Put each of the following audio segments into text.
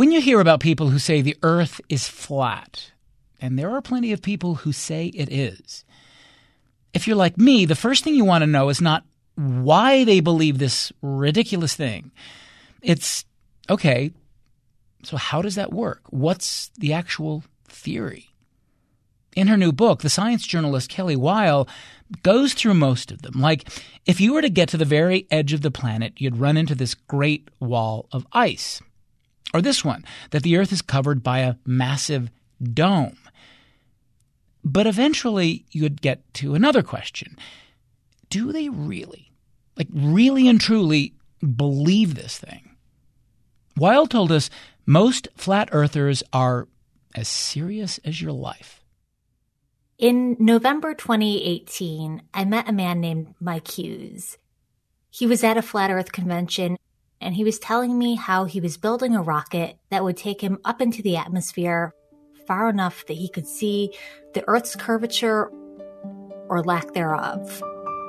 When you hear about people who say the earth is flat, and there are plenty of people who say it is, if you're like me, the first thing you want to know is not why they believe this ridiculous thing. It's, okay, so how does that work? What's the actual theory? In her new book, the science journalist Kelly Weil goes through most of them. Like, if you were to get to the very edge of the planet, you'd run into this great wall of ice. Or this one, that the Earth is covered by a massive dome. But eventually you'd get to another question. Do they really and truly believe this thing? Weil told us most flat earthers are as serious as your life. In November 2018, I met a man named Mike Hughes. He was at a Flat Earth convention, and he was telling me how he was building a rocket that would take him up into the atmosphere far enough that he could see the Earth's curvature or lack thereof.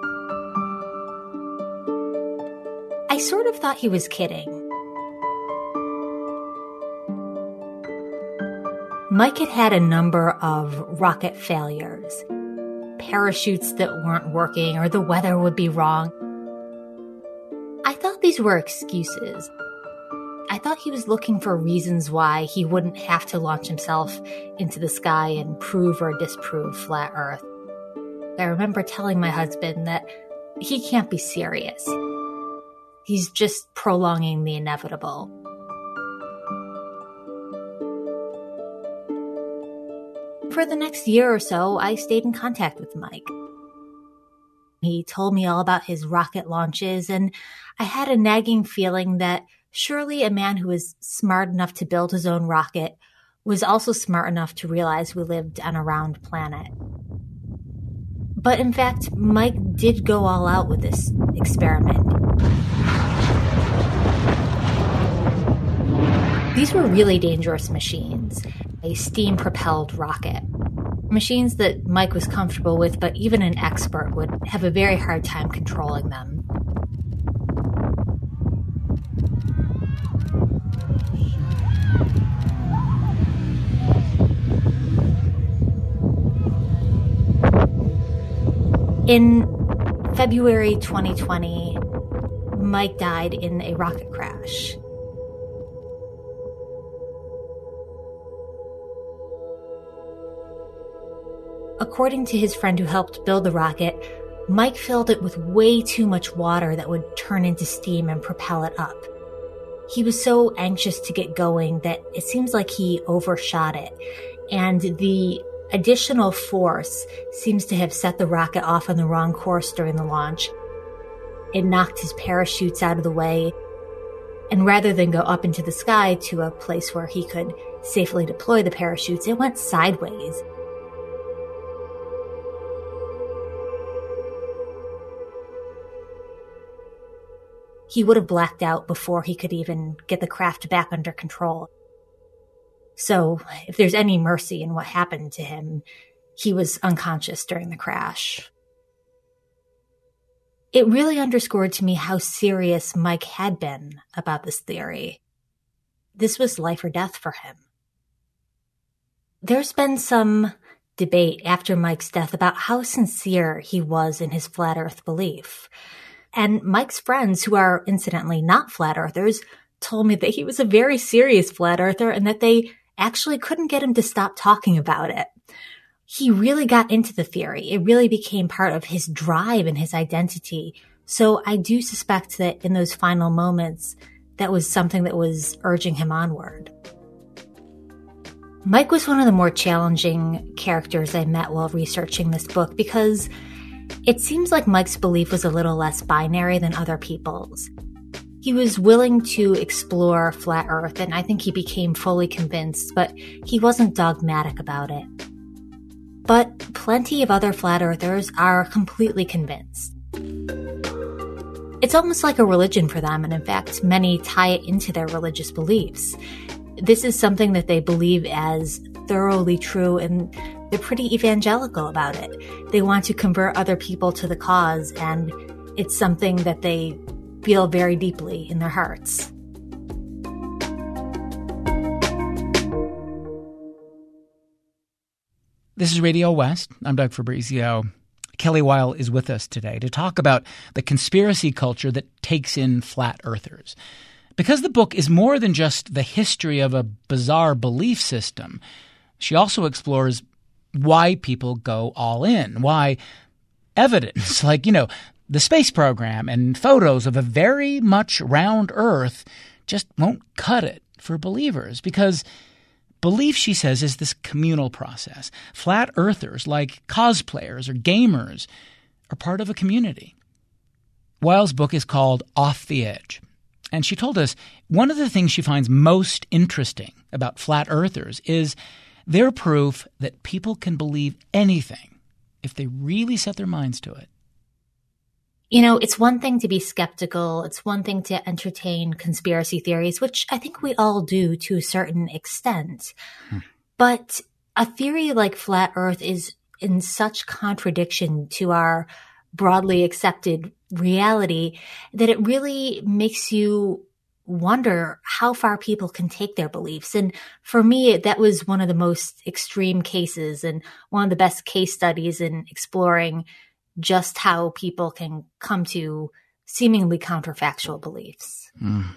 I sort of thought he was kidding. Mike had had a number of rocket failures, parachutes that weren't working, or the weather would be wrong. I thought these were excuses. I thought he was looking for reasons why he wouldn't have to launch himself into the sky and prove or disprove flat Earth. I remember telling my husband that he can't be serious. He's just prolonging the inevitable. For the next year or so, I stayed in contact with Mike. He told me all about his rocket launches, and I had a nagging feeling that surely a man who was smart enough to build his own rocket was also smart enough to realize we lived on a round planet. But in fact, Mike did go all out with this experiment. These were really dangerous machines, a steam-propelled rocket. Machines that Mike was comfortable with, but even an expert would have a very hard time controlling them. In February 2020, Mike died in a rocket crash. According to his friend who helped build the rocket, Mike filled it with way too much water that would turn into steam and propel it up. He was so anxious to get going that it seems like he overshot it, and the additional force seems to have set the rocket off on the wrong course during the launch. It knocked his parachutes out of the way, and rather than go up into the sky to a place where he could safely deploy the parachutes, it went sideways. He would have blacked out before he could even get the craft back under control. So, if there's any mercy in what happened to him, he was unconscious during the crash. It really underscored to me how serious Mike had been about this theory. This was life or death for him. There's been some debate after Mike's death about how sincere he was in his flat Earth belief. And Mike's friends, who are incidentally not flat earthers, told me that he was a very serious flat earther and that they actually couldn't get him to stop talking about it. He really got into the theory. It really became part of his drive and his identity. So I do suspect that in those final moments, that was something that was urging him onward. Mike was one of the more challenging characters I met while researching this book because it seems like Mike's belief was a little less binary than other people's. He was willing to explore flat Earth, and I think he became fully convinced, but he wasn't dogmatic about it. But plenty of other flat earthers are completely convinced. It's almost like a religion for them, and in fact, many tie it into their religious beliefs. This is something that they believe as thoroughly true, and they're pretty evangelical about it. They want to convert other people to the cause, and it's something that they feel very deeply in their hearts. This is Radio West. I'm Doug Fabrizio. Kelly Weil is with us today to talk about the conspiracy culture that takes in flat earthers. Because the book is more than just the history of a bizarre belief system, she also explores why people go all in, why evidence like, the space program and photos of a very much round Earth just won't cut it for believers. Because belief, she says, is this communal process. Flat earthers, like cosplayers or gamers, are part of a community. Weil's book is called Off the Edge. And she told us one of the things she finds most interesting about flat earthers is their proof that people can believe anything if they really set their minds to it. It's one thing to be skeptical. It's one thing to entertain conspiracy theories, which I think we all do to a certain extent. But a theory like flat Earth is in such contradiction to our broadly accepted reality that it really makes you wonder how far people can take their beliefs. And for me, that was one of the most extreme cases and one of the best case studies in exploring just how people can come to seemingly counterfactual beliefs.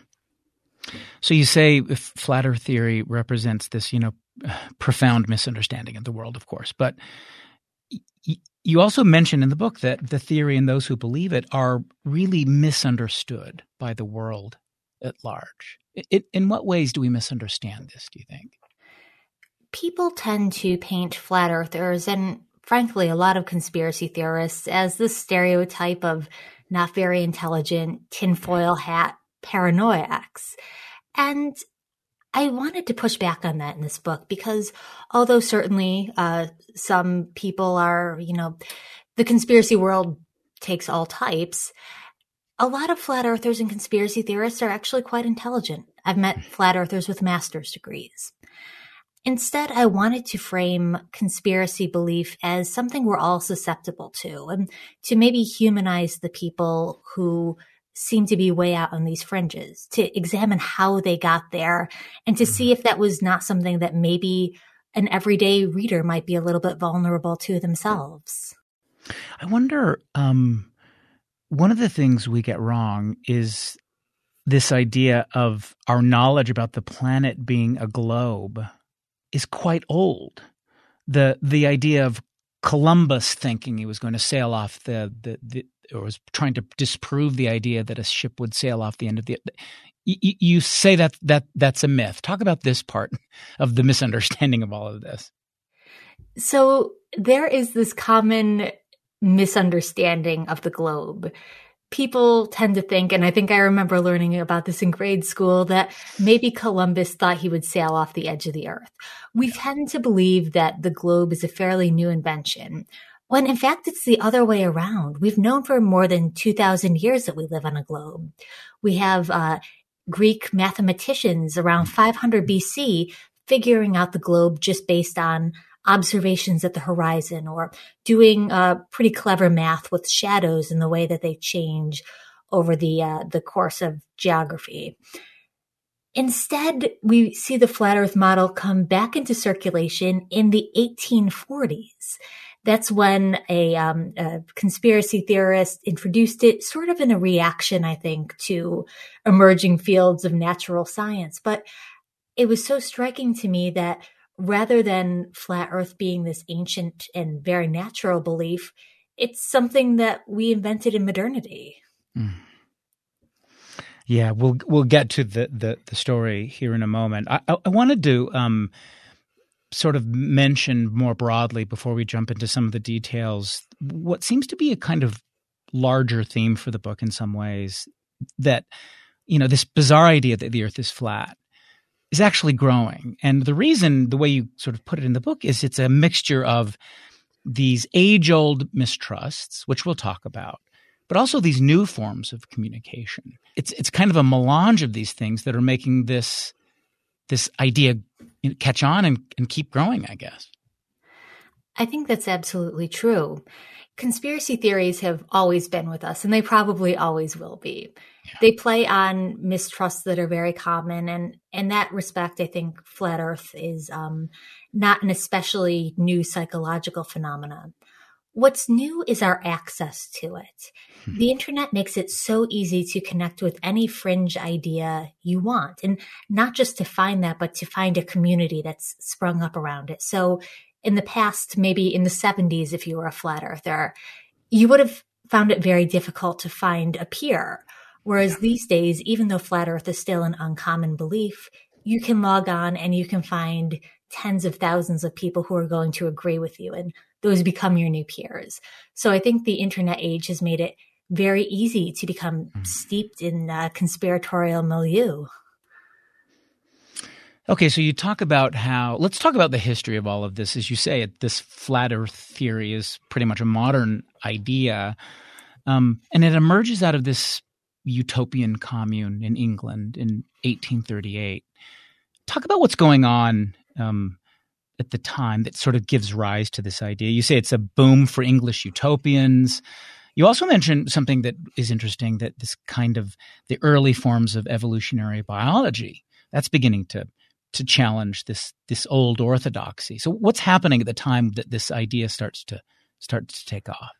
So you say if flat Earth theory represents this, profound misunderstanding of the world, of course. But you also mention in the book that the theory and those who believe it are really misunderstood by the world at large. In what ways do we misunderstand this, do you think? People tend to paint flat earthers and, frankly, a lot of conspiracy theorists as the stereotype of not very intelligent, tinfoil hat paranoiacs. And I wanted to push back on that in this book because although certainly some people are, the conspiracy world takes all types, a lot of flat earthers and conspiracy theorists are actually quite intelligent. I've met flat earthers with master's degrees. Instead, I wanted to frame conspiracy belief as something we're all susceptible to and to maybe humanize the people who seem to be way out on these fringes, to examine how they got there and to see if that was not something that maybe an everyday reader might be a little bit vulnerable to themselves. I wonder, one of the things we get wrong is this idea of our knowledge about the planet being a globe is quite old. The idea of Columbus thinking he was going to sail off or was trying to disprove the idea that a ship would sail off the end of the. You say that's a myth. Talk about this part of the misunderstanding of all of this. So there is this common misunderstanding of the globe. People tend to think, and I think I remember learning about this in grade school, that maybe Columbus thought he would sail off the edge of the earth. We tend to believe that the globe is a fairly new invention, when in fact it's the other way around. We've known for more than 2,000 years that we live on a globe. We have Greek mathematicians around 500 BC figuring out the globe just based on observations at the horizon or doing pretty clever math with shadows in the way that they change over the course of geography. Instead, we see the flat Earth model come back into circulation in the 1840s. That's when a conspiracy theorist introduced it sort of in a reaction, I think, to emerging fields of natural science. But it was so striking to me that rather than flat Earth being this ancient and very natural belief, it's something that we invented in modernity. Yeah, we'll get to the story here in a moment. I wanted to sort of mention more broadly before we jump into some of the details what seems to be a kind of larger theme for the book in some ways, that this bizarre idea that the Earth is flat is actually growing. And the reason, the way you sort of put it in the book, is it's a mixture of these age-old mistrusts, which we'll talk about, but also these new forms of communication. It's kind of a melange of these things that are making this idea catch on and keep growing, I guess. I think that's absolutely true. Conspiracy theories have always been with us, and they probably always will be. Yeah. They play on mistrusts that are very common. And in that respect, I think flat Earth is not an especially new psychological phenomenon. What's new is our access to it. The internet makes it so easy to connect with any fringe idea you want, and not just to find that, but to find a community that's sprung up around it. So in the past, maybe in the 70s, if you were a flat earther, you would have found it very difficult to find a peer. Whereas these days, even though flat Earth is still an uncommon belief, you can log on and you can find tens of thousands of people who are going to agree with you, and those become your new peers. So I think the internet age has made it very easy to become steeped in conspiratorial milieu. Okay, so you talk about let's talk about the history of all of this. As you say, this flat Earth theory is pretty much a modern idea, and it emerges out of this utopian commune in England in 1838. Talk about what's going on at the time that sort of gives rise to this idea. You say it's a boom for English utopians. You also mentioned something that is interesting, that this kind of the early forms of evolutionary biology, that's beginning to challenge this old orthodoxy. So what's happening at the time that this idea starts to take off?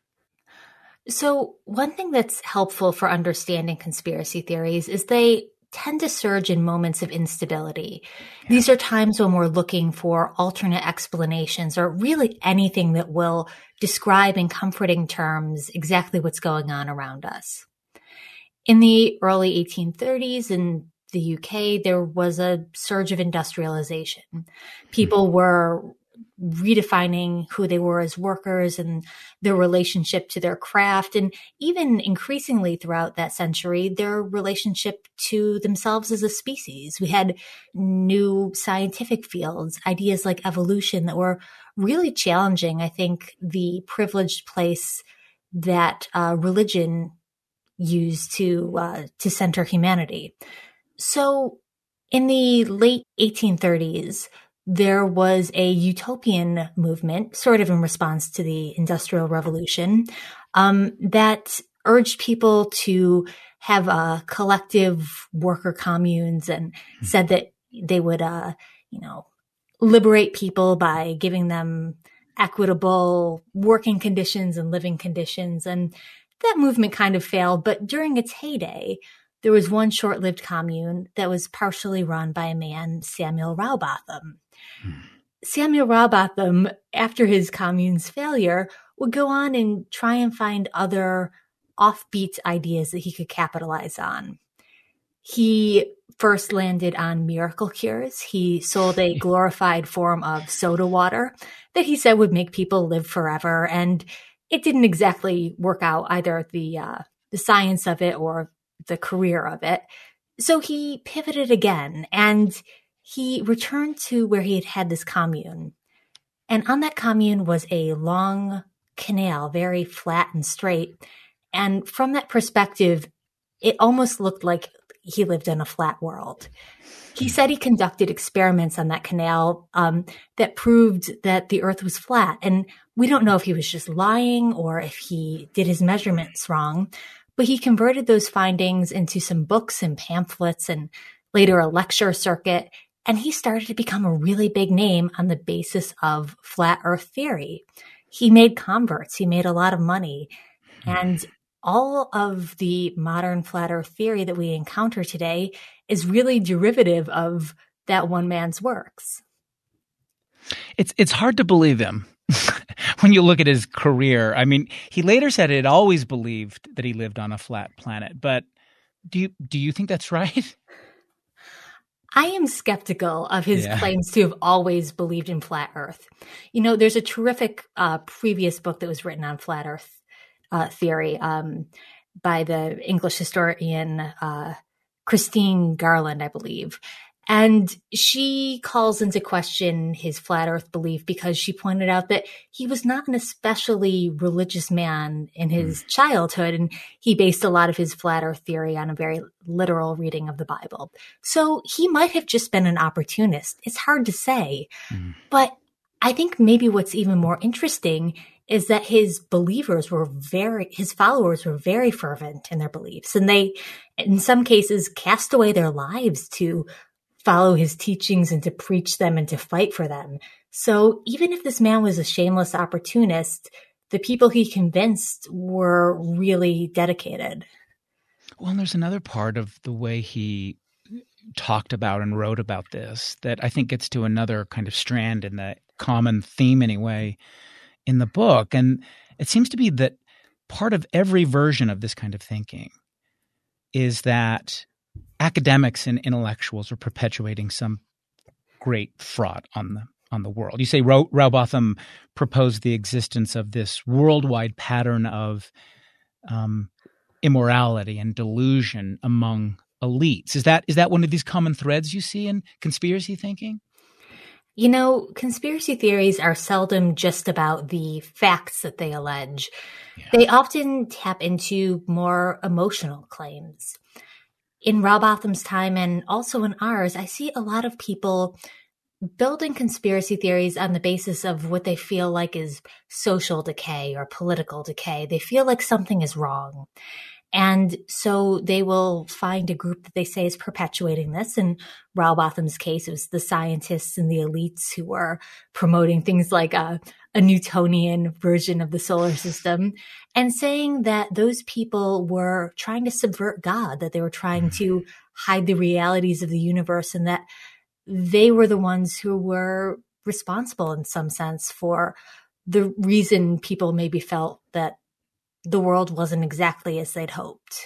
So one thing that's helpful for understanding conspiracy theories is they tend to surge in moments of instability. Yeah. These are times when we're looking for alternate explanations, or really anything that will describe in comforting terms exactly what's going on around us. In the early 1830s in the UK, there was a surge of industrialization. People were redefining who they were as workers and their relationship to their craft, and even increasingly throughout that century, their relationship to themselves as a species. We had new scientific fields, ideas like evolution, that were really challenging, I think, the privileged place that religion used to center humanity. So in the late 1830s, there was a utopian movement, sort of in response to the Industrial Revolution, that urged people to have collective worker communes, and said that they would, liberate people by giving them equitable working conditions and living conditions. And that movement kind of failed, but during its heyday, there was one short-lived commune that was partially run by a man, Samuel Rowbotham. Samuel Rowbotham, after his commune's failure, would go on and try and find other offbeat ideas that he could capitalize on. He first landed on miracle cures. He sold a glorified form of soda water that he said would make people live forever, and it didn't exactly work out, either the science of it or the career of it. So he pivoted again, and he returned to where he had had this commune. And on that commune was a long canal, very flat and straight. And from that perspective, it almost looked like he lived in a flat world. He said he conducted experiments on that canal that proved that the earth was flat. And we don't know if he was just lying or if he did his measurements wrong, but he converted those findings into some books and pamphlets and later a lecture circuit. And he started to become a really big name on the basis of flat earth theory. He made converts. He made a lot of money. And all of the modern flat earth theory that we encounter today is really derivative of that one man's works. It's hard to believe him when you look at his career. I mean, he later said he had always believed that he lived on a flat planet. But do you think that's right? I am skeptical of his claims to have always believed in flat earth. You know, there's a terrific previous book that was written on flat earth theory by the English historian Christine Garland, I believe. And she calls into question his flat earth belief because she pointed out that he was not an especially religious man in his childhood, and he based a lot of his flat earth theory on a very literal reading of the Bible. So he might have just been an opportunist. It's hard to say. But I think maybe what's even more interesting is that his followers were very fervent in their beliefs. And they, in some cases, cast away their lives to follow his teachings and to preach them and to fight for them. So even if this man was a shameless opportunist, the people he convinced were really dedicated. Well, and there's another part of the way he talked about and wrote about this that I think gets to another kind of strand in the common theme anyway in the book. And it seems to be that part of every version of this kind of thinking is that academics and intellectuals are perpetuating some great fraud on the world. You say Rowbotham proposed the existence of this worldwide pattern of immorality and delusion among elites. Is that one of these common threads you see in conspiracy thinking? You know, conspiracy theories are seldom just about the facts that they allege. Yeah. They often tap into more emotional claims. In Rowbotham's time and also in ours, I see a lot of people building conspiracy theories on the basis of what they feel like is social decay or political decay. They feel like something is wrong. And so they will find a group that they say is perpetuating this. In Rowbotham's case, it was the scientists and the elites who were promoting things like a Newtonian version of the solar system and saying that those people were trying to subvert God, that they were trying to hide the realities of the universe, and that they were the ones who were responsible in some sense for the reason people maybe felt that the world wasn't exactly as they'd hoped.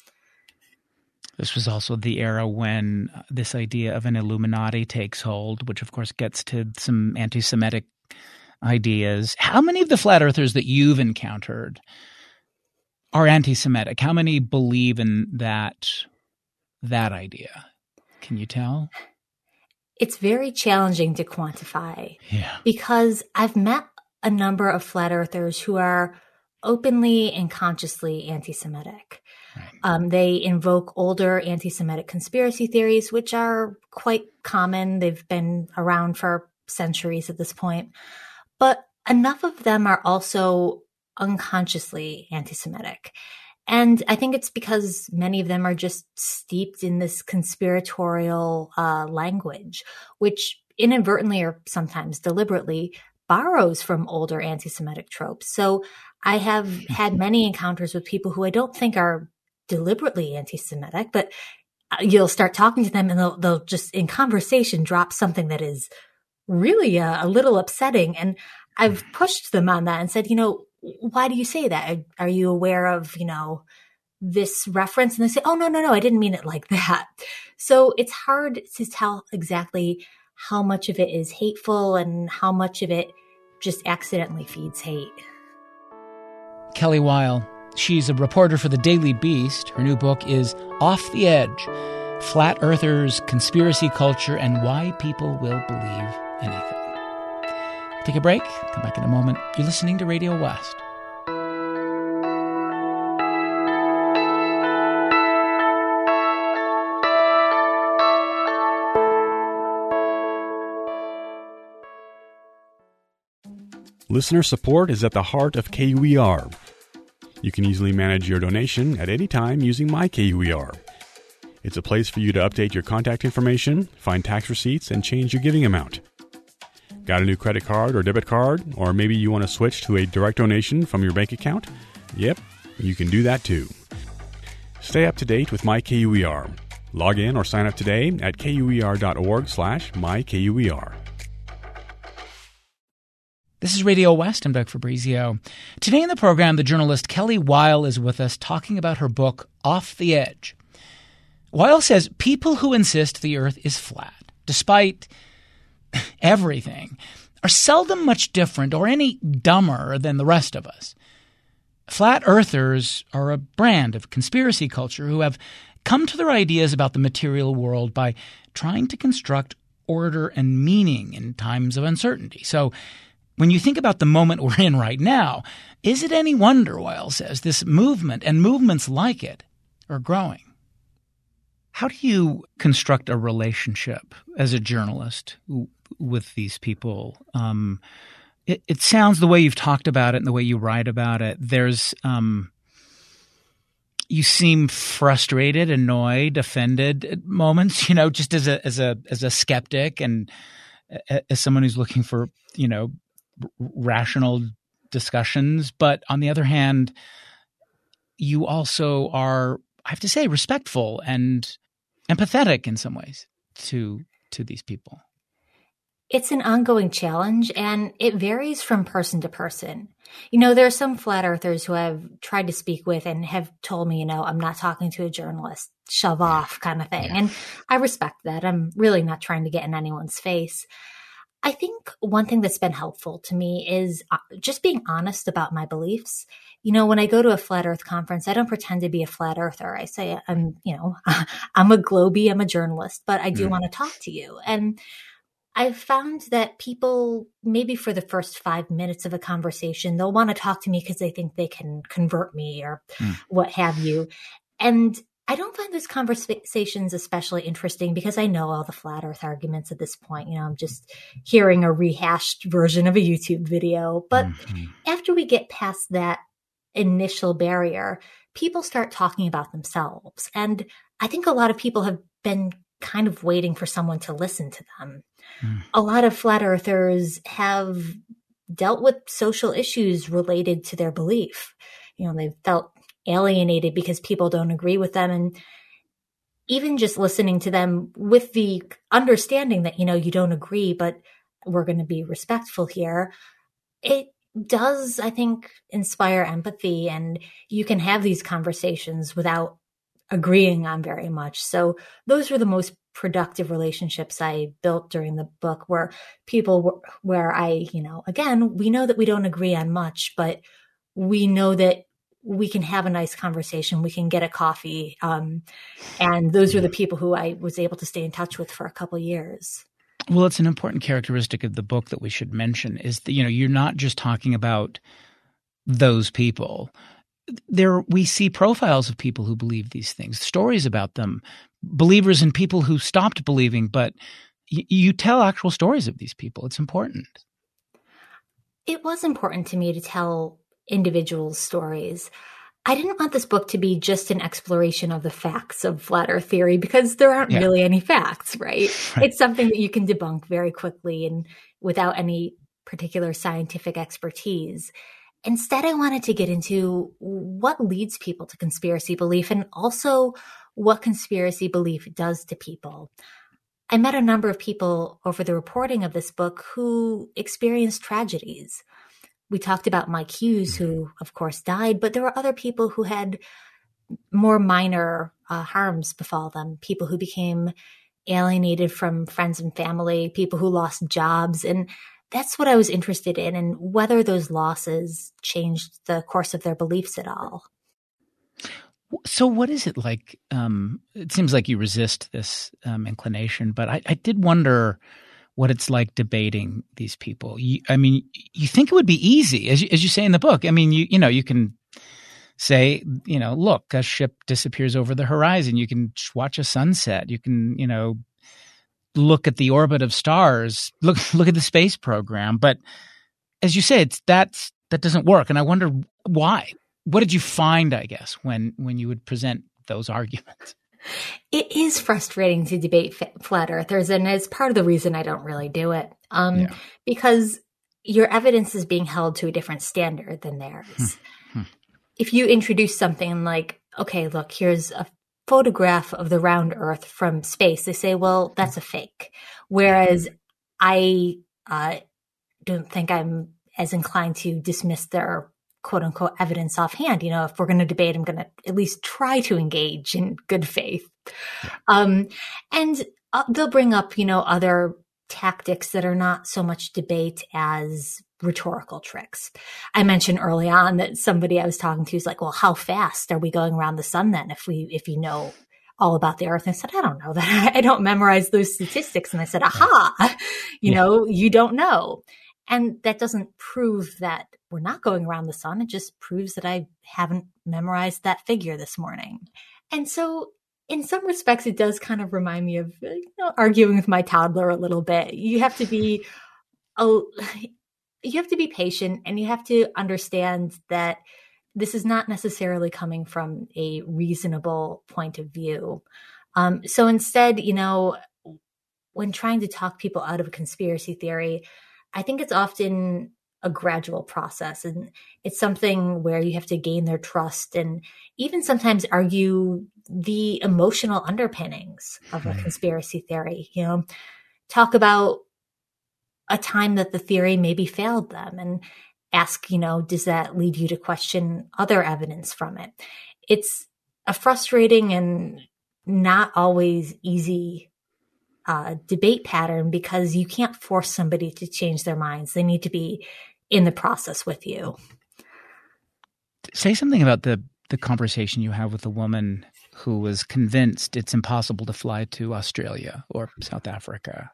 This was also the era when this idea of an Illuminati takes hold, which of course gets to some anti-Semitic ideas. How many of the flat earthers that you've encountered are anti-Semitic? How many believe in that idea? Can you tell? It's very challenging to quantify because I've met a number of flat earthers who are openly and consciously anti-Semitic. Right. They invoke older anti-Semitic conspiracy theories, which are quite common. They've been around for centuries at this point. But enough of them are also unconsciously anti-Semitic. And I think it's because many of them are just steeped in this conspiratorial language, which inadvertently or sometimes deliberately borrows from older anti-Semitic tropes. So I have had many encounters with people who I don't think are deliberately anti-Semitic, but you'll start talking to them and they'll just in conversation drop something that is really a little upsetting. And I've pushed them on that and said, why do you say that? Are you aware of, this reference? And they say, oh, no, I didn't mean it like that. So it's hard to tell exactly how much of it is hateful and how much of it just accidentally feeds hate. Kelly Weil, she's a reporter for the Daily Beast. Her new book is Off the Edge, Flat Earthers, Conspiracy Culture, and Why People Will Believe Anything. Take a break. Come back in a moment. You're listening to Radio West. Listener support is at the heart of KUER. You can easily manage your donation at any time using MyKUER. It's a place for you to update your contact information, find tax receipts, and change your giving amount. Got a new credit card or debit card, or maybe you want to switch to a direct donation from your bank account? Yep, you can do that too. Stay up to date with MyKUER. Log in or sign up today at kuer.org/myKUER. This is Radio West. I'm Doug Fabrizio. Today in the program, the journalist Kelly Weil is with us talking about her book, Off the Edge. Weil says people who insist the earth is flat, despite everything, are seldom much different or any dumber than the rest of us. Flat earthers are a brand of conspiracy culture who have come to their ideas about the material world by trying to construct order and meaning in times of uncertainty. So when you think about the moment we're in right now, is it any wonder, Weil says, this movement and movements like it are growing? How do you construct a relationship as a journalist with these people? It sounds, the way you've talked about it and the way you write about it, there's you seem frustrated, annoyed, offended at moments, just as a skeptic and as someone who's looking for, rational discussions. But on the other hand, you also are, I have to say, respectful and empathetic in some ways to these people. It's an ongoing challenge, and it varies from person to person. There are some flat earthers who I've tried to speak with and have told me, I'm not talking to a journalist, shove off kind of thing. Yeah. And I respect that. I'm really not trying to get in anyone's face. I think one thing that's been helpful to me is just being honest about my beliefs. When I go to a flat earth conference, I don't pretend to be a flat earther. I say, I'm a globie, I'm a journalist, but I do want to talk to you. And I've found that people, maybe for the first 5 minutes of a conversation, they'll want to talk to me because they think they can convert me or what have you. And I don't find those conversations especially interesting because I know all the flat earth arguments at this point. I'm just hearing a rehashed version of a YouTube video. But after we get past that initial barrier, people start talking about themselves. And I think a lot of people have been kind of waiting for someone to listen to them. A lot of flat earthers have dealt with social issues related to their belief. They've felt alienated because people don't agree with them. And even just listening to them with the understanding that, you don't agree, but we're going to be respectful here. It does, I think, inspire empathy, and you can have these conversations without agreeing on very much. So those were the most productive relationships I built during the book, where people where I, again, we know that we don't agree on much, but we know that we can have a nice conversation. We can get a coffee. And those are the people who I was able to stay in touch with for a couple of years. Well, it's an important characteristic of the book that we should mention is that, you're not just talking about those people. We see profiles of people who believe these things, stories about them, believers and people who stopped believing, but you tell actual stories of these people. It's important. It was important to me to tell individuals' stories. I didn't want this book to be just an exploration of the facts of flat earth theory because there aren't really any facts, right? It's something that you can debunk very quickly and without any particular scientific expertise. Instead, I wanted to get into what leads people to conspiracy belief and also what conspiracy belief does to people. I met a number of people over the reporting of this book who experienced tragedies. We talked about Mike Hughes, who, of course, died, but there were other people who had more minor harms befall them, people who became alienated from friends and family, people who lost jobs. And that's what I was interested in, and whether those losses changed the course of their beliefs at all. So what is it like? It seems like you resist this inclination, but I did wonder what it's like debating these people. You think it would be easy, as you say in the book. You can say, look, a ship disappears over the horizon. You can watch a sunset. You can, look at the orbit of stars. Look at the space program. But as you say, that doesn't work. And I wonder why. What did you find, I guess, when you would present those arguments? It is frustrating to debate flat earthers, and it's part of the reason I don't really do it. Because your evidence is being held to a different standard than theirs. If you introduce something like, okay, look, here's a photograph of the round Earth from space, they say, well, that's a fake. Whereas I don't think I'm as inclined to dismiss their quote unquote evidence offhand. If we're going to debate, I'm going to at least try to engage in good faith. And they'll bring up, other tactics that are not so much debate as rhetorical tricks. I mentioned early on that somebody I was talking to is like, well, how fast are we going around the sun then if you know all about the Earth? And I said, I don't know that. I don't memorize those statistics. And I said, aha, you don't know. And that doesn't prove that we're not going around the sun. It just proves that I haven't memorized that figure this morning. And so in some respects, it does kind of remind me of arguing with my toddler a little bit. You have to be you have to be patient, and you have to understand that this is not necessarily coming from a reasonable point of view. So instead, when trying to talk people out of a conspiracy theory, I think it's often a gradual process, and it's something where you have to gain their trust and even sometimes argue the emotional underpinnings of a conspiracy theory. Talk about a time that the theory maybe failed them and ask, does that lead you to question other evidence from it? It's a frustrating and not always easy debate pattern, because you can't force somebody to change their minds. They need to be in the process with you. Say something about the conversation you have with a woman who was convinced it's impossible to fly to Australia or South Africa.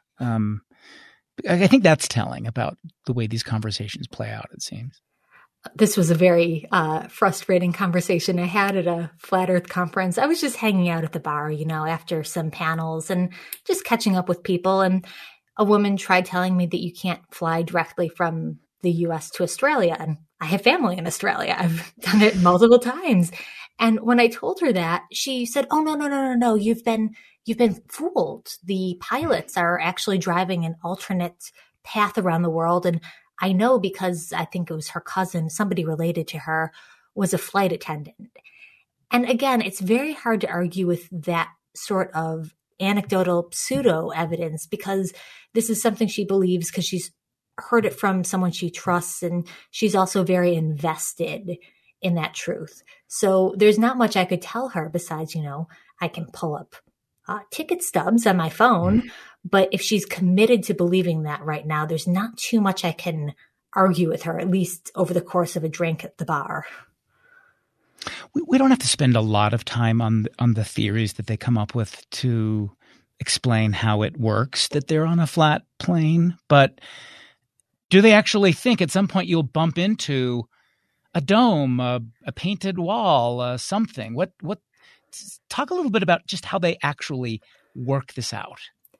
I think that's telling about the way these conversations play out, it seems. This was a very frustrating conversation I had at a Flat Earth conference. I was just hanging out at the bar, after some panels and just catching up with people. And a woman tried telling me that you can't fly directly from the U.S. to Australia. And I have family in Australia. I've done it multiple times. And when I told her that, she said, "Oh, no. You've been fooled. The pilots are actually driving an alternate path around the world. And I know because I think it was her cousin, somebody related to her, was a flight attendant." And again, it's very hard to argue with that sort of anecdotal pseudo evidence, because this is something she believes because she's heard it from someone she trusts, and she's also very invested in that truth. So there's not much I could tell her besides, I can pull up ticket stubs on my phone. But if she's committed to believing that right now, there's not too much I can argue with her, at least over the course of a drink at the bar. We don't have to spend a lot of time on the theories that they come up with to explain how it works, that they're on a flat plane. But do they actually think at some point you'll bump into a dome, a painted wall, something? What? Talk a little bit about just how they actually work this out.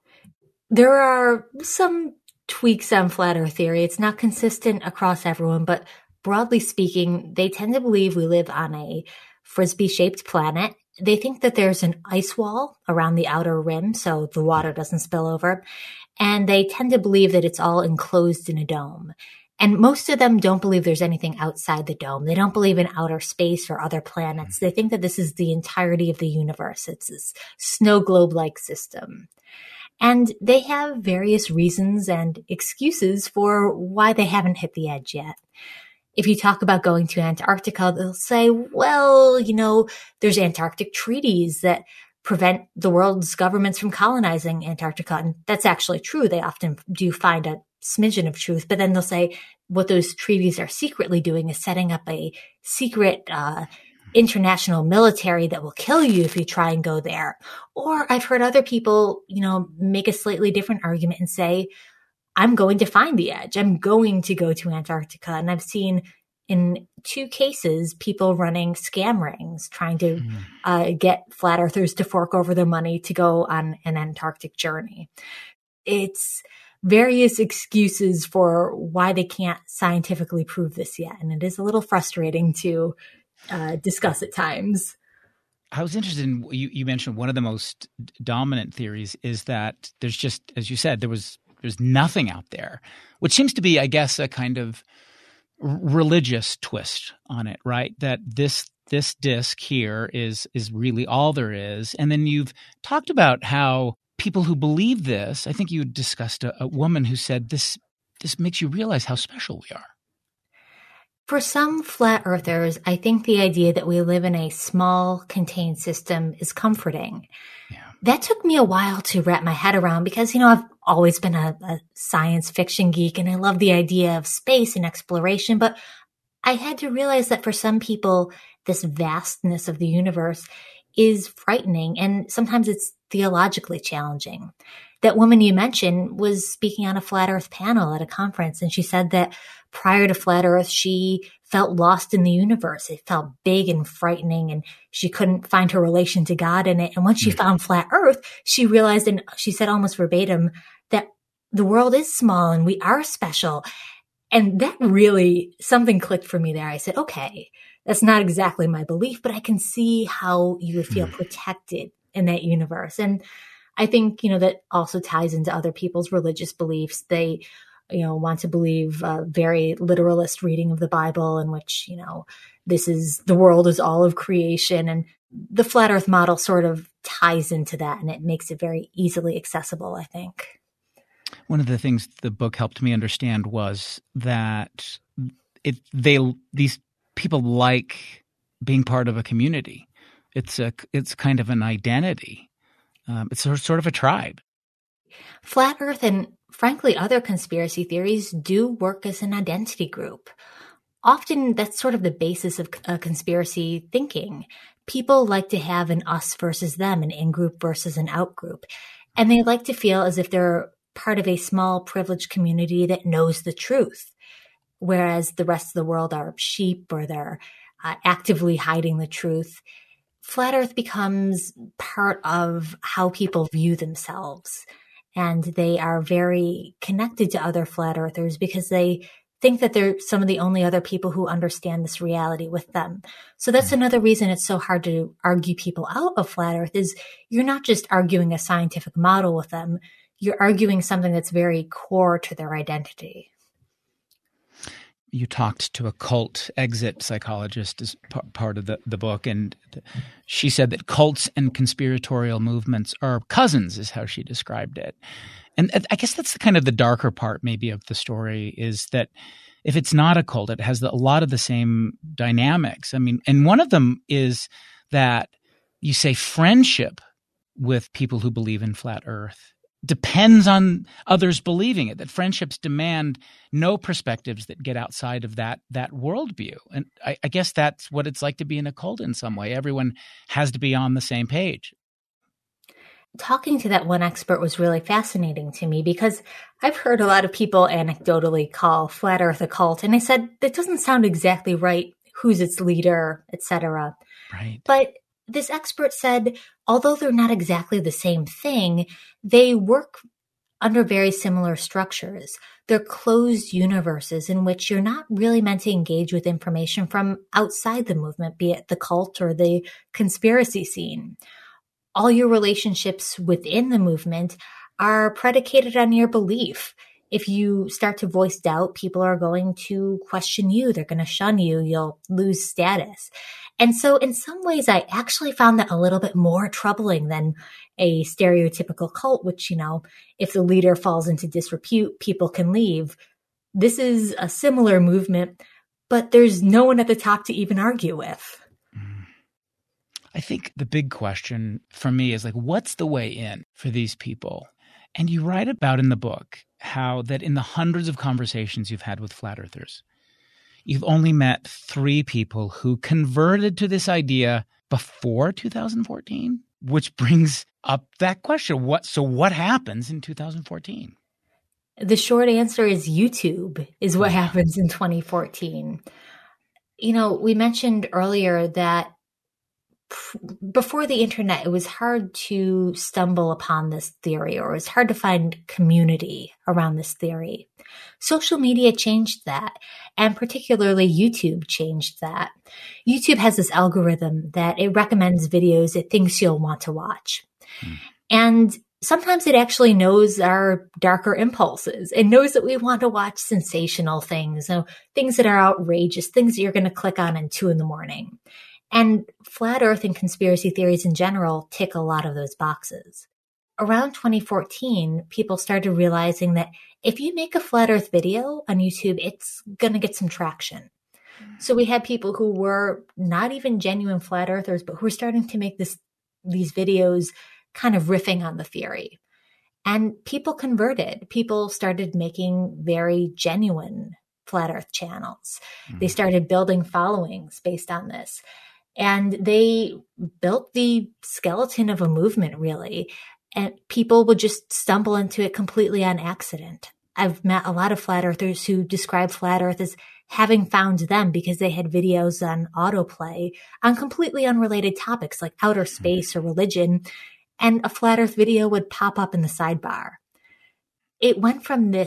There are some tweaks on flat earth theory. It's not consistent across everyone, but broadly speaking, they tend to believe we live on a frisbee-shaped planet. They think that there's an ice wall around the outer rim so the water doesn't spill over. And they tend to believe that it's all enclosed in a dome. And most of them don't believe there's anything outside the dome. They don't believe in outer space or other planets. They think that this is the entirety of the universe. It's this snow globe-like system. And they have various reasons and excuses for why they haven't hit the edge yet. If you talk about going to Antarctica, they'll say, well, there's Antarctic treaties that prevent the world's governments from colonizing Antarctica. And that's actually true. They often do find a smidgen of truth, but then they'll say what those treaties are secretly doing is setting up a secret international military that will kill you if you try and go there. Or I've heard other people, make a slightly different argument and say, I'm going to find the edge. I'm going to go to Antarctica. And I've seen in 2 cases, people running scam rings, trying to get flat earthers to fork over their money to go on an Antarctic journey. It's various excuses for why they can't scientifically prove this yet. And it is a little frustrating to discuss at times. I was interested in, you mentioned one of the most dominant theories is that there's just, as you said, there's nothing out there, which seems to be, I guess, a kind of religious twist on it, right? That this disc here is really all there is. And then you've talked about how people who believe this, I think you discussed a woman who said this makes you realize how special we are. For some flat earthers, I think the idea that we live in a small, contained system is comforting. Yeah. That took me a while to wrap my head around because, I've always been a science fiction geek and I love the idea of space and exploration, but I had to realize that for some people, this vastness of the universe is frightening and sometimes it's theologically challenging. That woman you mentioned was speaking on a flat earth panel at a conference, and she said that prior to flat earth, she felt lost in the universe. It felt big and frightening, and she couldn't find her relation to God in it. And once she found flat earth, she realized, and she said almost verbatim, that the world is small and we are special. And that really, something clicked for me there. I said, okay, that's not exactly my belief, but I can see how you would feel protected in that universe. And I think, that also ties into other people's religious beliefs. They, want to believe a very literalist reading of the Bible in which, the world is all of creation. And the flat earth model sort of ties into that, and it makes it very easily accessible, I think. One of the things the book helped me understand was that these people like being part of a community. It's kind of an identity. It's sort of a tribe. Flat Earth and, frankly, other conspiracy theories do work as an identity group. Often that's sort of the basis of conspiracy thinking. People like to have an us versus them, an in-group versus an out-group. And they like to feel as if they're part of a small privileged community that knows the truth, whereas the rest of the world are sheep or they're actively hiding the truth. Flat Earth becomes part of how people view themselves, and they are very connected to other flat earthers because they think that they're some of the only other people who understand this reality with them. So that's another reason it's so hard to argue people out of flat earth is you're not just arguing a scientific model with them, you're arguing something that's very core to their identity. You talked to a cult exit psychologist as part of the book, and she said that cults and conspiratorial movements are cousins, is how she described it. And I guess that's kind of the darker part maybe of the story is that if it's not a cult, it has a lot of the same dynamics. I mean, and one of them is that you say friendship with people who believe in flat earth depends on others believing it, that friendships demand no perspectives that get outside of that worldview. And I guess that's what it's like to be in a cult in some way. Everyone has to be on the same page. Talking to that one expert was really fascinating to me because I've heard a lot of people anecdotally call Flat Earth a cult, and I said, that doesn't sound exactly right. Who's its leader, etc. Right. But this expert said, although they're not exactly the same thing, they work under very similar structures. They're closed universes in which you're not really meant to engage with information from outside the movement, be it the cult or the conspiracy scene. All your relationships within the movement are predicated on your belief. If you start to voice doubt, people are going to question you. They're going to shun you. You'll lose status. And so in some ways, I actually found that a little bit more troubling than a stereotypical cult, which, if the leader falls into disrepute, people can leave. This is a similar movement, but there's no one at the top to even argue with. I think the big question for me is what's the way in for these people? And you write about in the book how that in the hundreds of conversations you've had with flat earthers, you've only met 3 people who converted to this idea before 2014, which brings up that question. What happens in 2014? The short answer is YouTube is what happens in 2014. We mentioned earlier that before the internet, it was hard to stumble upon this theory, or it was hard to find community around this theory. Social media changed that, and particularly YouTube changed that. YouTube has this algorithm that it recommends videos it thinks you'll want to watch. And sometimes it actually knows our darker impulses. It knows that we want to watch sensational things, things that are outrageous, things that you're going to click on at 2 a.m. And flat earth and conspiracy theories in general tick a lot of those boxes. Around 2014, people started realizing that if you make a flat earth video on YouTube, it's going to get some traction. So we had people who were not even genuine flat earthers, but who were starting to make these videos kind of riffing on the theory. And people converted. People started making very genuine flat earth channels. They started building followings based on this. And they built the skeleton of a movement, really. And people would just stumble into it completely on accident. I've met a lot of flat earthers who describe flat earth as having found them because they had videos on autoplay on completely unrelated topics like outer space or religion. And a flat earth video would pop up in the sidebar. It went from this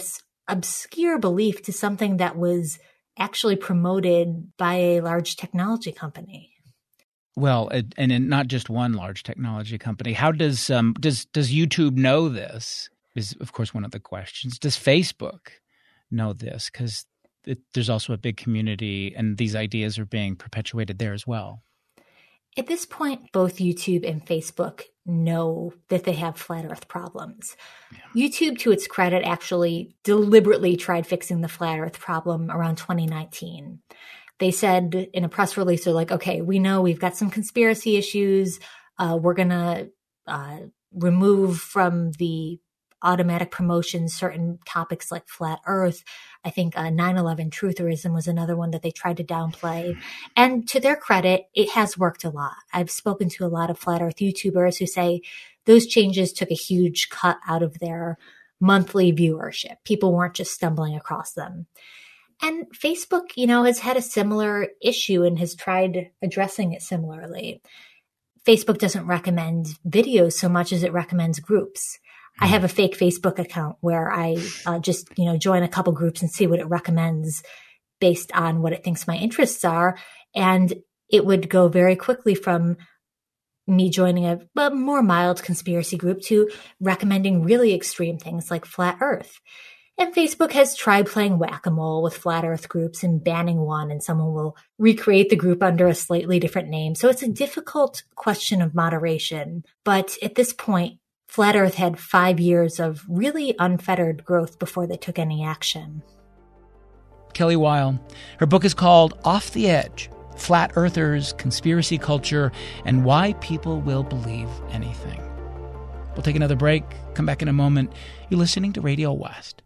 obscure belief to something that was actually promoted by a large technology company. Well, and not just one large technology company. How does YouTube know this? Is of course one of the questions. Does Facebook know this? Because there's also a big community, and these ideas are being perpetuated there as well. At this point, both YouTube and Facebook know that they have flat Earth problems. Yeah. YouTube, to its credit, actually deliberately tried fixing the flat Earth problem around 2019. They said in a press release, they're like, okay, we know we've got some conspiracy issues. We're going to remove from the automatic promotion certain topics like flat Earth. I think 9/11 trutherism was another one that they tried to downplay. And to their credit, it has worked a lot. I've spoken to a lot of flat Earth YouTubers who say those changes took a huge cut out of their monthly viewership. People weren't just stumbling across them. And Facebook, has had a similar issue and has tried addressing it similarly. Facebook doesn't recommend videos so much as it recommends groups. I have a fake Facebook account where I just, join a couple groups and see what it recommends based on what it thinks my interests are. And it would go very quickly from me joining a more mild conspiracy group to recommending really extreme things like flat Earth. And Facebook has tried playing whack-a-mole with flat Earth groups and banning one, and someone will recreate the group under a slightly different name. So it's a difficult question of moderation. But at this point, Flat Earth had 5 years of really unfettered growth before they took any action. Kelly Weil. Her book is called Off the Edge: Flat Earthers, Conspiracy Culture, and Why People Will Believe Anything. We'll take another break, come back in a moment. You're listening to Radio West.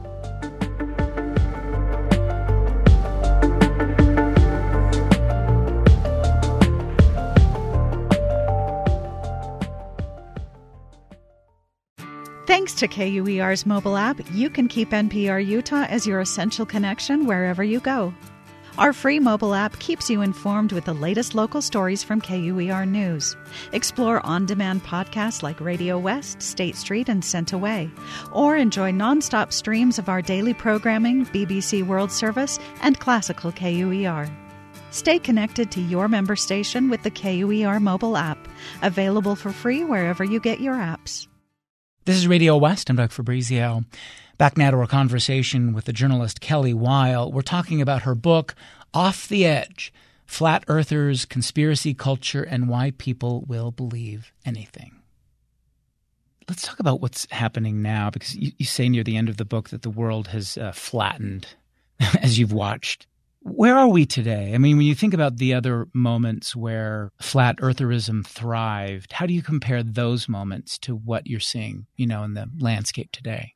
Thanks to KUER's mobile app, you can keep NPR Utah as your essential connection wherever you go. Our free mobile app keeps you informed with the latest local stories from KUER News. Explore on-demand podcasts like Radio West, State Street, and Sent Away. Or enjoy nonstop streams of our daily programming, BBC World Service, and classical KUER. Stay connected to your member station with the KUER mobile app, available for free wherever you get your apps. This is Radio West. I'm Doug Fabrizio. Back now to our conversation with the journalist Kelly Weil. We're talking about her book, Off the Edge: Flat Earthers, Conspiracy Culture, and Why People Will Believe Anything. Let's talk about what's happening now, because you say near the end of the book that the world has flattened as you've watched. Where are we today? I mean, when you think about the other moments where flat eartherism thrived, how do you compare those moments to what you're seeing, in the landscape today?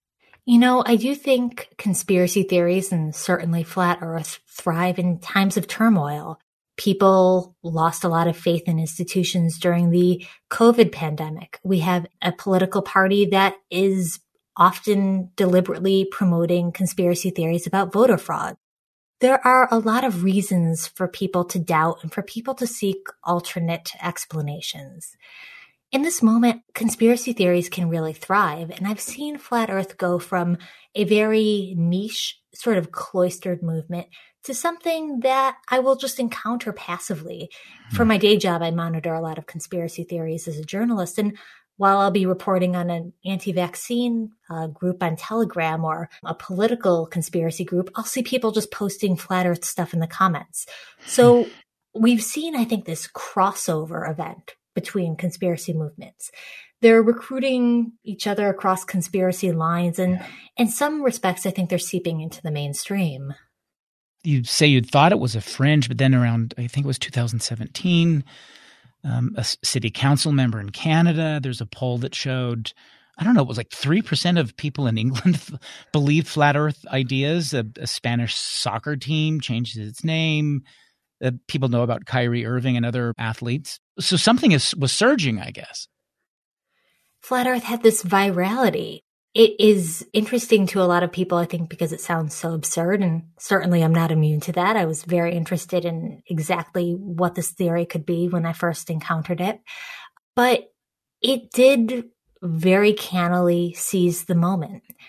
I do think conspiracy theories and certainly flat Earth thrive in times of turmoil. People lost a lot of faith in institutions during the COVID pandemic. We have a political party that is often deliberately promoting conspiracy theories about voter fraud. There are a lot of reasons for people to doubt and for people to seek alternate explanations. In this moment, conspiracy theories can really thrive, and I've seen Flat Earth go from a very niche, sort of cloistered movement to something that I will just encounter passively. For my day job, I monitor a lot of conspiracy theories as a journalist, and while I'll be reporting on an anti-vaccine group on Telegram or a political conspiracy group, I'll see people just posting flat Earth stuff in the comments. So we've seen, I think, this crossover event between conspiracy movements. They're recruiting each other across conspiracy lines, and in some respects, I think they're seeping into the mainstream. You say you thought it was a fringe, but then around, I think it was 2017, a city council member in Canada, there's a poll that showed, it was like 3% of people in England believe flat Earth ideas. A Spanish soccer team changes its name. People know about Kyrie Irving and other athletes. So something was surging, I guess. Flat Earth had this virality. It is interesting to a lot of people, I think, because it sounds so absurd, and certainly I'm not immune to that. I was very interested in exactly what this theory could be when I first encountered it. But it did very cannily seize the moment.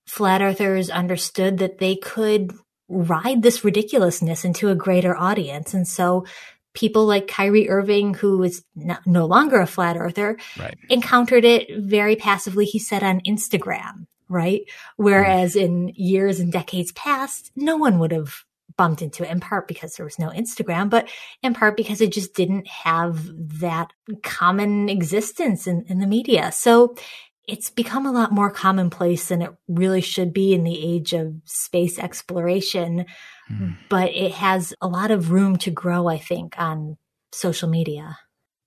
flat earthers understood that they could ride this ridiculousness into a greater audience. And so people like Kyrie Irving, who is no longer a flat earther, right, encountered it very passively, he said, on Instagram, right? Whereas in years and decades past, no one would have bumped into it, in part because there was no Instagram, but in part because it just didn't have that common existence in the media. So it's become a lot more commonplace than it really should be in the age of space exploration. But it has a lot of room to grow, I think, on social media.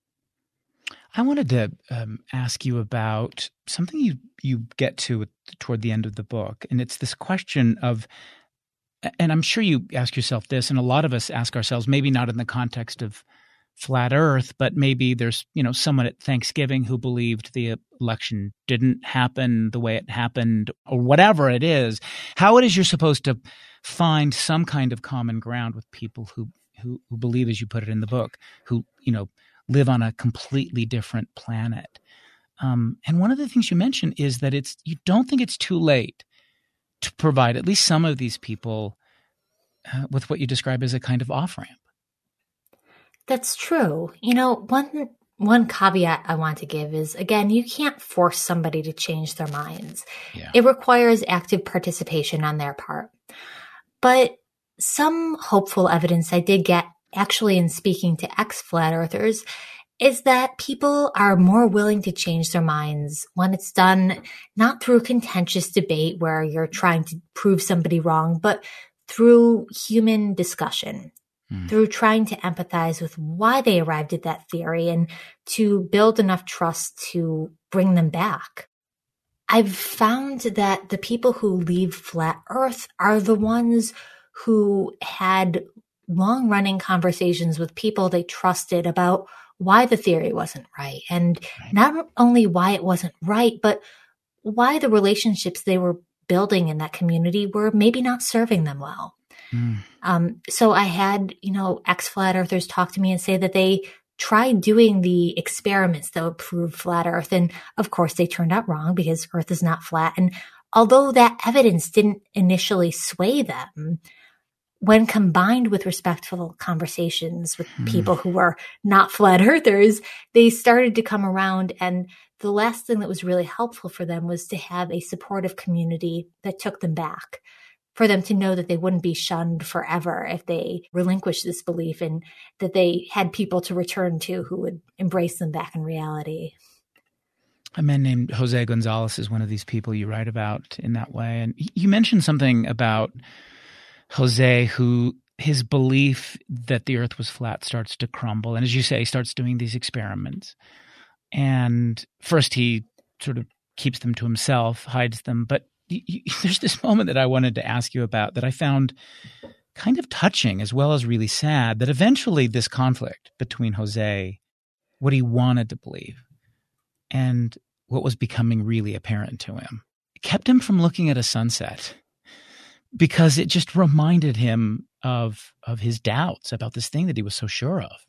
I wanted to ask you about something you get to toward the end of the book, and it's this question of, and I'm sure you ask yourself this, and a lot of us ask ourselves, maybe not in the context of flat Earth, but maybe there's someone at Thanksgiving who believed the election didn't happen the way it happened, or whatever it is. How it is you're supposed to find some kind of common ground with people who believe, as you put it in the book, who live on a completely different planet. And one of the things you mentioned is that you don't think it's too late to provide at least some of these people with what you describe as a kind of off-ramp. That's true. One caveat I want to give is, again, you can't force somebody to change their minds. Yeah. It requires active participation on their part. But some hopeful evidence I did get, actually, in speaking to ex-flat earthers, is that people are more willing to change their minds when it's done not through contentious debate where you're trying to prove somebody wrong, but through human discussion, through trying to empathize with why they arrived at that theory and to build enough trust to bring them back. I've found that the people who leave flat Earth are the ones who had long-running conversations with people they trusted about why the theory wasn't right. And not only why it wasn't right, but why the relationships they were building in that community were maybe not serving them well. So I had, ex-flat earthers talk to me and say that they tried doing the experiments that would prove flat Earth. And of course, they turned out wrong because Earth is not flat. And although that evidence didn't initially sway them, when combined with respectful conversations with people who were not flat earthers, they started to come around. And the last thing that was really helpful for them was to have a supportive community that took them back, for them to know that they wouldn't be shunned forever if they relinquished this belief, and that they had people to return to who would embrace them back in reality. A man named Jose Gonzalez is one of these people you write about in that way. And you mentioned something about Jose, who his belief that the Earth was flat starts to crumble. And as you say, he starts doing these experiments. And first he sort of keeps them to himself, hides them. But there's this moment that I wanted to ask you about that I found kind of touching as well as really sad, that eventually this conflict between Jose, what he wanted to believe, and what was becoming really apparent to him, kept him from looking at a sunset, because it just reminded him of his doubts about this thing that he was so sure of.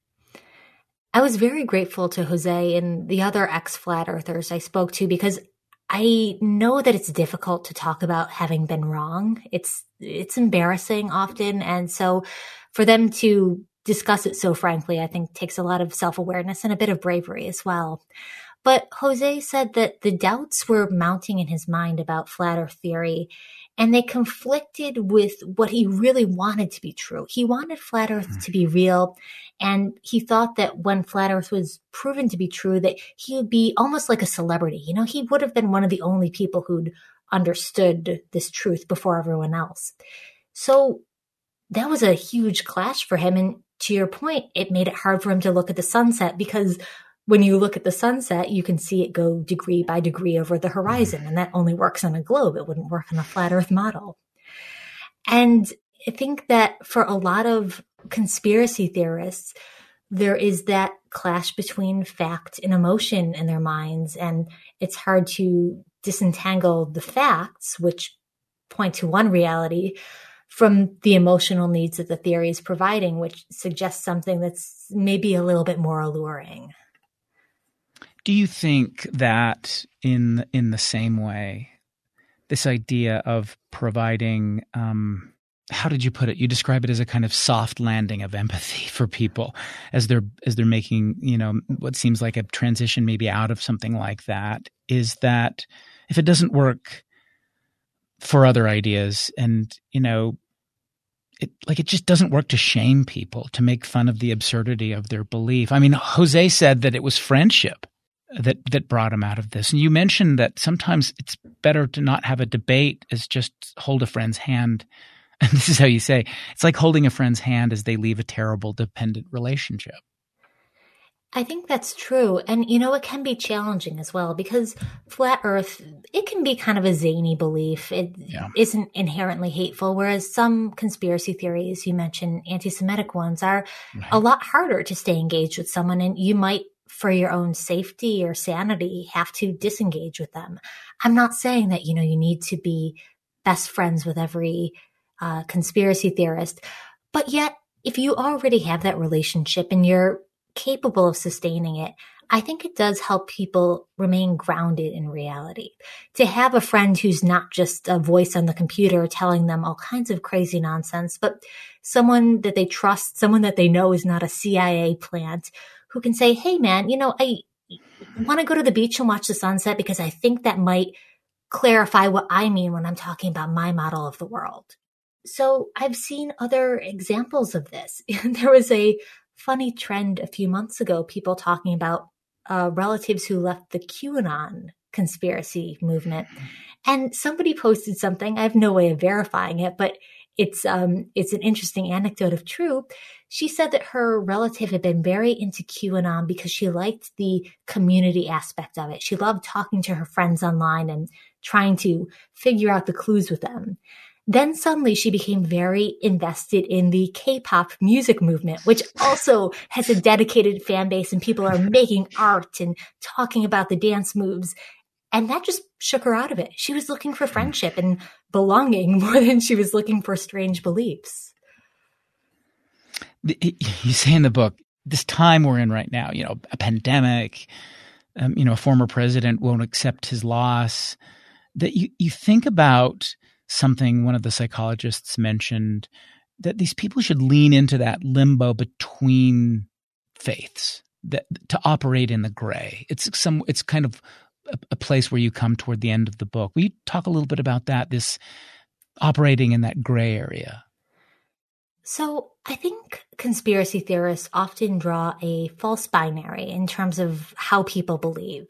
I was very grateful to Jose and the other ex-flat earthers I spoke to, because I know that it's difficult to talk about having been wrong. It's embarrassing often. And so for them to discuss it so frankly, I think takes a lot of self-awareness and a bit of bravery as well. But Jose said that the doubts were mounting in his mind about flat Earth theory, and they conflicted with what he really wanted to be true. He wanted flat Earth to be real, and he thought that when flat Earth was proven to be true, that he would be almost like a celebrity. He would have been one of the only people who'd understood this truth before everyone else. So that was a huge clash for him. And to your point, it made it hard for him to look at the sunset, because when you look at the sunset, you can see it go degree by degree over the horizon. And that only works on a globe. It wouldn't work on a flat Earth model. And I think that for a lot of conspiracy theorists, there is that clash between fact and emotion in their minds. And it's hard to disentangle the facts, which point to one reality, from the emotional needs that the theory is providing, which suggests something that's maybe a little bit more alluring. Do you think that in the same way this idea of providing, how did you put it? You describe it as a kind of soft landing of empathy for people as they're making, what seems like a transition maybe out of something like that, is that if it doesn't work for other ideas and, it just doesn't work to shame people, to make fun of the absurdity of their belief. I mean, Jose said that it was friendship that brought him out of this. And you mentioned that sometimes it's better to not have a debate as just hold a friend's hand. And this is how you say, it's like holding a friend's hand as they leave a terrible dependent relationship. I think that's true. And, it can be challenging as well because flat Earth, it can be kind of a zany belief. It isn't inherently hateful, whereas some conspiracy theories, you mentioned anti-Semitic ones, are a lot harder to stay engaged with someone. And you might, for your own safety or sanity, have to disengage with them. I'm not saying that, you need to be best friends with every conspiracy theorist, but yet if you already have that relationship and you're capable of sustaining it, I think it does help people remain grounded in reality. To have a friend who's not just a voice on the computer telling them all kinds of crazy nonsense, but someone that they trust, someone that they know is not a CIA plant, who can say, hey man, I want to go to the beach and watch the sunset because I think that might clarify what I mean when I'm talking about my model of the world. So I've seen other examples of this. There was a funny trend a few months ago, people talking about relatives who left the QAnon conspiracy movement. And somebody posted something, I have no way of verifying it, but it's an interesting anecdote of truth. She said that her relative had been very into QAnon because she liked the community aspect of it. She loved talking to her friends online and trying to figure out the clues with them. Then suddenly she became very invested in the K-pop music movement, which also has a dedicated fan base and people are making art and talking about the dance moves. And that just shook her out of it. She was looking for friendship and belonging more than she was looking for strange beliefs. You say in the book, this time we're in right now, a pandemic, a former president won't accept his loss, that you think about something one of the psychologists mentioned, that these people should lean into that limbo between faiths, that to operate in the gray. It's kind of a place where you come toward the end of the book. Will you talk a little bit about that, this operating in that gray area? So I think conspiracy theorists often draw a false binary in terms of how people believe.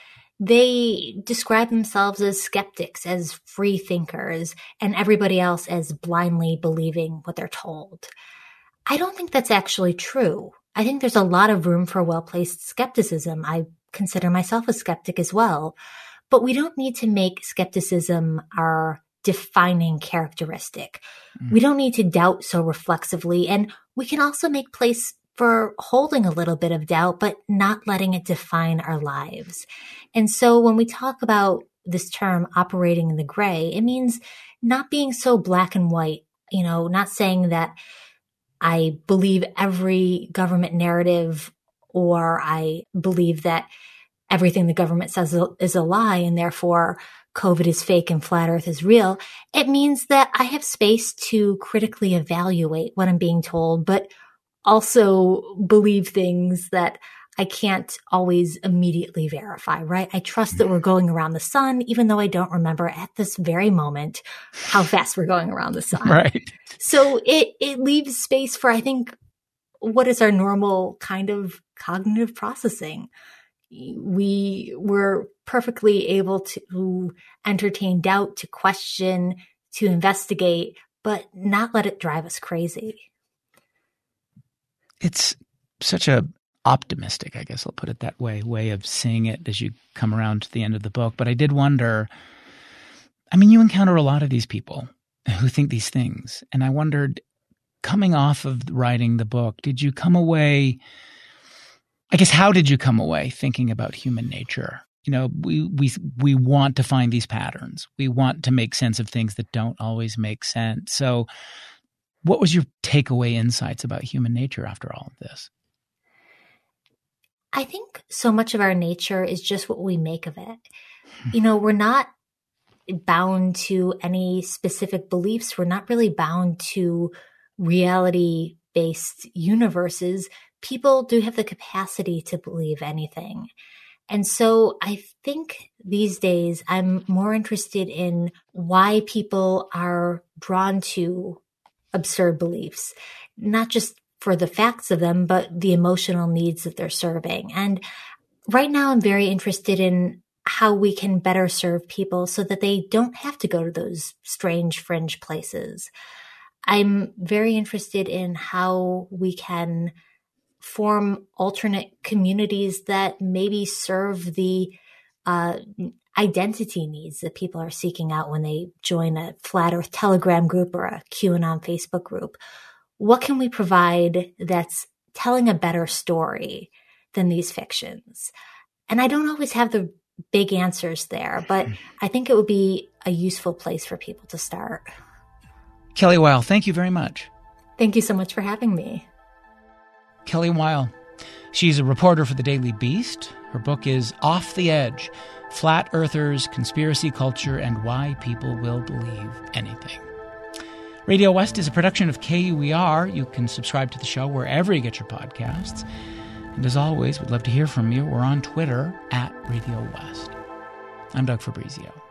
They describe themselves as skeptics, as free thinkers, and everybody else as blindly believing what they're told. I don't think that's actually true. I think there's a lot of room for well-placed skepticism. I consider myself a skeptic as well. But we don't need to make skepticism our defining characteristic. We don't need to doubt so reflexively, and we can also make place for holding a little bit of doubt, but not letting it define our lives. And so when we talk about this term operating in the gray, it means not being so black and white, not saying that I believe every government narrative or I believe that everything the government says is a lie and therefore COVID is fake and flat earth is real. It means that I have space to critically evaluate what I'm being told, but also believe things that I can't always immediately verify, right? I trust that we're going around the sun, even though I don't remember at this very moment how fast we're going around the sun. Right. So it leaves space for, I think, what is our normal kind of cognitive processing. We were perfectly able to entertain doubt, to question, to investigate, but not let it drive us crazy. It's such a optimistic, I guess I'll put it that way of seeing it as you come around to the end of the book. But I did wonder, you encounter a lot of these people who think these things. And I wondered, coming off of writing the book, did you come away, how did you come away thinking about human nature? We want to find these patterns. We want to make sense of things that don't always make sense. So what was your takeaway insights about human nature after all of this? I think so much of our nature is just what we make of it. We're not bound to any specific beliefs. We're not really bound to reality-based universes. People do have the capacity to believe anything. And so I think these days I'm more interested in why people are drawn to absurd beliefs, not just for the facts of them, but the emotional needs that they're serving. And right now I'm very interested in how we can better serve people so that they don't have to go to those strange fringe places. I'm very interested in how we can form alternate communities that maybe serve the identity needs that people are seeking out when they join a Flat Earth Telegram group or a QAnon Facebook group. What can we provide that's telling a better story than these fictions? And I don't always have the big answers there, but I think it would be a useful place for people to start. Kelly Weil, thank you very much. Thank you so much for having me. Kelly Weil. She's a reporter for the Daily Beast. Her book is Off the Edge: Flat Earthers, Conspiracy Culture, and Why People Will Believe Anything. Radio West is a production of KUER. You can subscribe to the show wherever you get your podcasts. And as always, we'd love to hear from you. We're on Twitter @Radio West. I'm Doug Fabrizio.